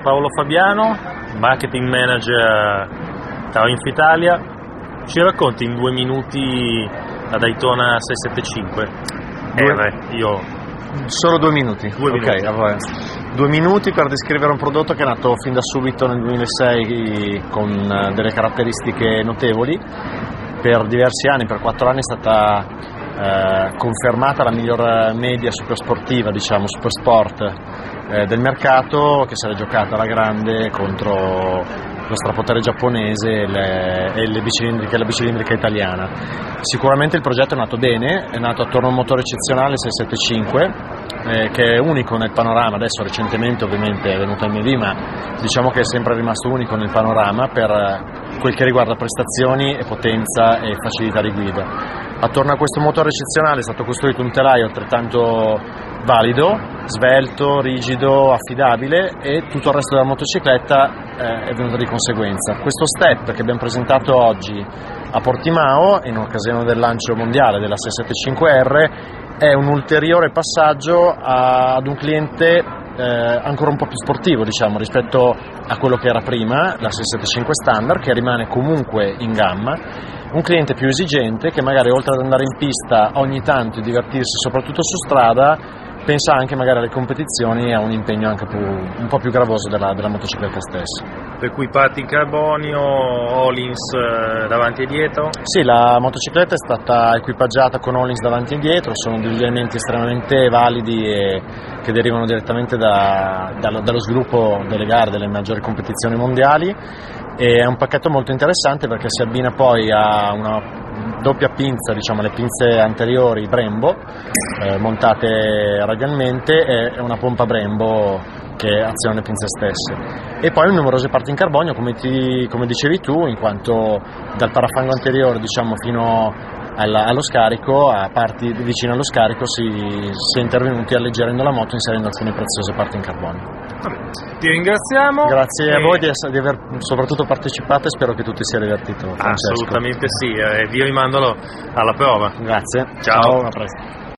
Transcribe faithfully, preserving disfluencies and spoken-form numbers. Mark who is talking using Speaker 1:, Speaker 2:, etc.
Speaker 1: Paolo Fabiano, marketing manager Triumph Italia. Ci racconti in due minuti la Daytona sei sette cinque?
Speaker 2: Due...
Speaker 1: Eh beh, io...
Speaker 2: Solo due minuti?
Speaker 1: Due
Speaker 2: ok,
Speaker 1: minuti.
Speaker 2: Allora, due minuti per descrivere un prodotto che è nato fin da subito nel duemilasei con delle caratteristiche notevoli. Per diversi anni, per quattro anni, è stata eh, confermata la miglior media supersportiva, diciamo, supersport eh, del mercato, che si era giocata alla grande contro lo strapotere giapponese e, le, e le bicilindriche, la bicilindrica italiana. Sicuramente il progetto è nato bene, è nato attorno a un motore eccezionale sei sette cinque, eh, che è unico nel panorama. Adesso recentemente ovviamente è venuto M V, ma diciamo che è sempre rimasto unico nel panorama per quel che riguarda prestazioni e potenza e facilità di guida. Attorno a questo motore eccezionale è stato costruito un telaio altrettanto valido, svelto, rigido, affidabile, e tutto il resto della motocicletta eh, è venuto di conseguenza. Questo step che abbiamo presentato oggi a Portimao in occasione del lancio mondiale della sei sette cinque R è un ulteriore passaggio a, ad un cliente Eh, ancora un po' più sportivo, diciamo, rispetto a quello che era prima, la sei sette cinque standard, che rimane comunque in gamma. Un cliente più esigente che magari, oltre ad andare in pista ogni tanto e divertirsi soprattutto su strada, pensa anche magari alle competizioni e a un impegno anche più, un po' più gravoso della, della motocicletta stessa.
Speaker 1: Per cui parti in carbonio, Öhlins eh, davanti e dietro?
Speaker 2: Sì, la motocicletta è stata equipaggiata con Öhlins davanti e dietro, sono degli elementi estremamente validi e che derivano direttamente da, dallo, dallo sviluppo delle gare, delle maggiori competizioni mondiali, e è un pacchetto molto interessante perché si abbina poi a una doppia pinza, diciamo le pinze anteriori Brembo eh, montate radialmente, e una pompa Brembo che aziona le pinze stesse, e poi numerose parti in carbonio come, ti, come dicevi tu, in quanto dal parafango anteriore, diciamo, fino alla, allo scarico, a parti vicine allo scarico si, si è intervenuti alleggerendo la moto inserendo alcune preziose parti in carbonio.
Speaker 1: Ti ringraziamo.
Speaker 2: Grazie
Speaker 1: e...
Speaker 2: a voi di, essere, di aver soprattutto partecipato, e spero che tu ti sia divertito, Francesco.
Speaker 1: Assolutamente sì, e vi rimando alla prova.
Speaker 2: Grazie.
Speaker 1: Ciao.
Speaker 2: Ciao, a presto.